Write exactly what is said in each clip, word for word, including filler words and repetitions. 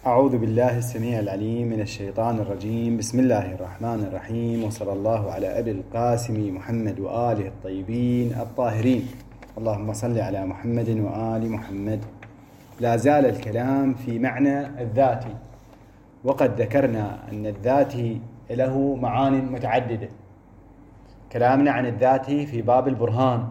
أعوذ بالله السميع العليم من الشيطان الرجيم. بسم الله الرحمن الرحيم، وصلى الله على أبي القاسم محمد وآله الطيبين الطاهرين. اللهم صل على محمد وآل محمد. لا زال الكلام في معنى الذاتي، وقد ذكرنا أن الذاتي له معاني متعددة. كلامنا عن الذاتي في باب البرهان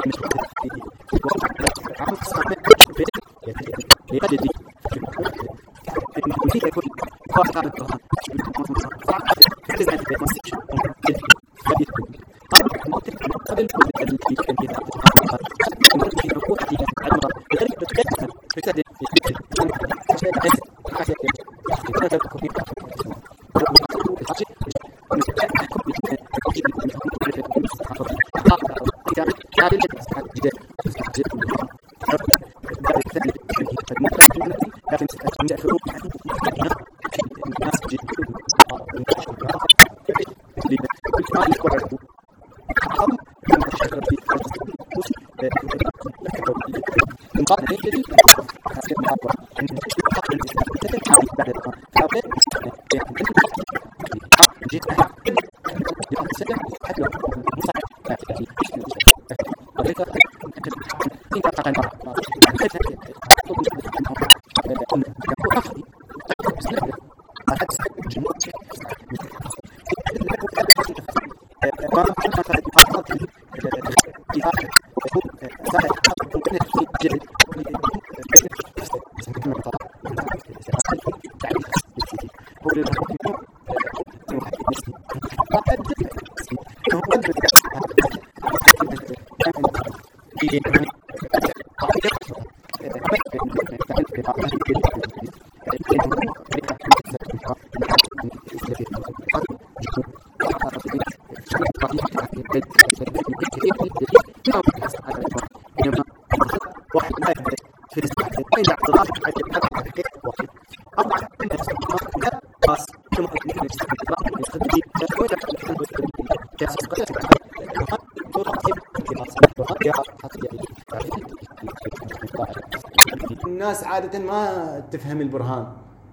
الناس عادة ما تفهم البرهان،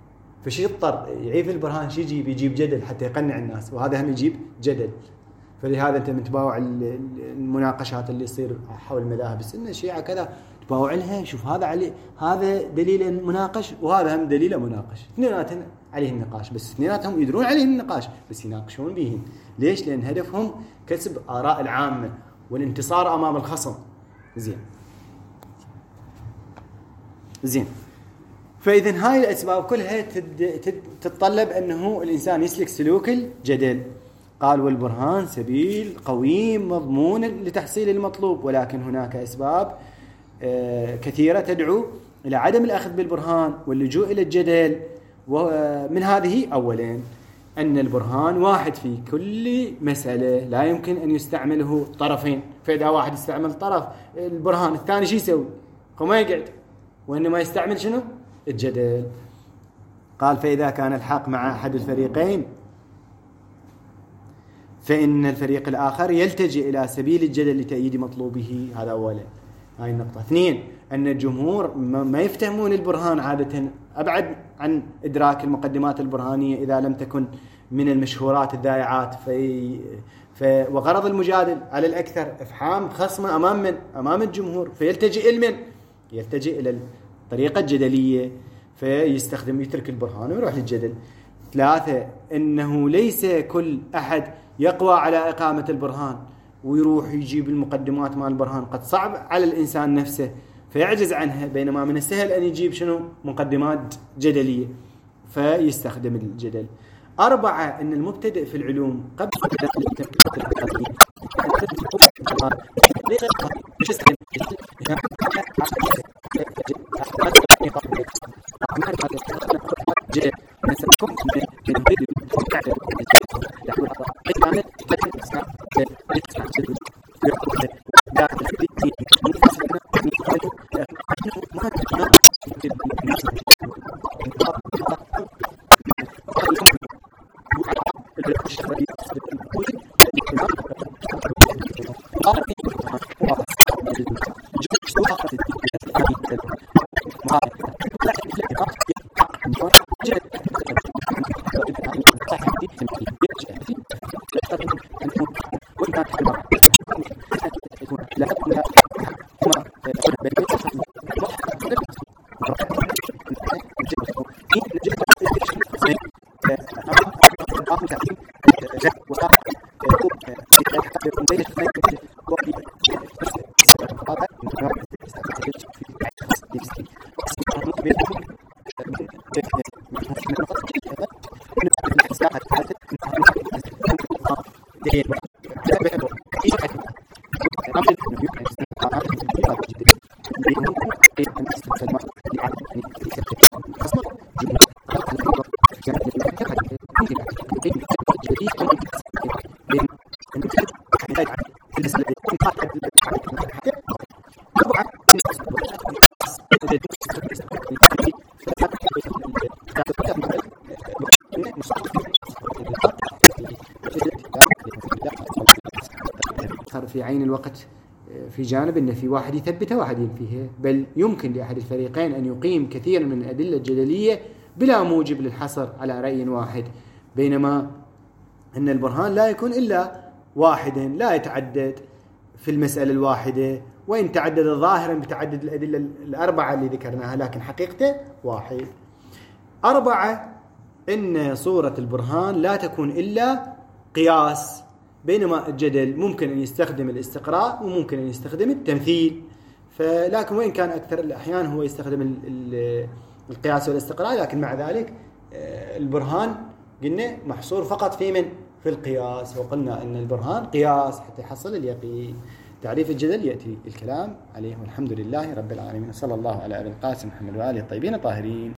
فشي يضطر يعيف البرهان، شي يجيب يجيب جدل حتى يقنع الناس، وهذا هم يجيب جدل. فلهذا انت متباوع المناقشات اللي يصير حول مذاهب السنة الشيعة كذا، تباوع لها، شوف هذا عليه، هذا دليل مناقش وهذا هم دليل مناقش، اثنيناتهم عليه النقاش، بس اثنيناتهم يدرون عليه النقاش بس يناقشون بيهم. ليش؟ لأن هدفهم كسب آراء العامة والانتصار أمام الخصم. زين زين فإذن هاي الأسباب كلها تتطلب أنه الإنسان يسلك سلوك الجدل. قال والبرهان سبيل قويم مضمون لتحصيل المطلوب، ولكن هناك أسباب كثيرة تدعو إلى عدم الأخذ بالبرهان واللجوء إلى الجدل. ومن هذه أولا أن البرهان واحد في كل مسألة، لا يمكن أن يستعمله طرفين، فإذا واحد يستعمل طرف البرهان الثاني شو يسوي؟ وما يقعد، وإنما يستعمل شنو؟ الجدل. قال فإذا كان الحق مع أحد الفريقين فإن الفريق الآخر يلتجئ إلى سبيل الجدل لتأييد مطلوبه. هذا أولا. هاي النقطة. اثنين أن الجمهور ما يفتهمون البرهان عادة، أبعد عن إدراك المقدمات البرهانية إذا لم تكن من المشهورات الذائعات. في ف... وغرض المجادل على الأكثر إفحام خصمه أمام من؟ أمام الجمهور، فيلتجئ إلى من؟ يلتجئ إلى الطريقة الجدلية، فيستخدم يترك البرهان ويروح للجدل. ثلاثة أنه ليس كل أحد يقوى على إقامة البرهان ويروح يجيب المقدمات مع البرهان، قد صعب على الإنسان نفسه فيعجز عنها، بينما من السهل أن يجيب شنو؟ مقدمات جدلية، فيستخدم الجدل. أربعة أن المبتدئ في العلوم قبل في عين الوقت في جانب أن في واحد يثبته واحد ينفيه، بل يمكن لأحد الفريقين أن يقيم كثير من الأدلة الجدلية بلا موجب للحصر على رأي واحد، بينما أن البرهان لا يكون إلا واحدا لا يتعدد في المسألة الواحدة، وإن تعدد ظاهرا بتعدد الأدلة الأربعة اللي ذكرناها، لكن حقيقته واحد. أربعة، إن صورة البرهان لا تكون إلا قياس، بينما الجدل ممكن أن يستخدم الاستقراء وممكن أن يستخدم التمثيل، فلكن وإن كان أكثر الأحيان هو يستخدم القياس والاستقراء، لكن مع ذلك البرهان قلنا محصور فقط في من في القياس، وقلنا أن البرهان قياس حتى يحصل اليقين. تعريف الجدل يأتي الكلام عليه، والحمد لله رب العالمين، صلى الله على أبي القاسم محمد وآله الطيبين الطاهرين.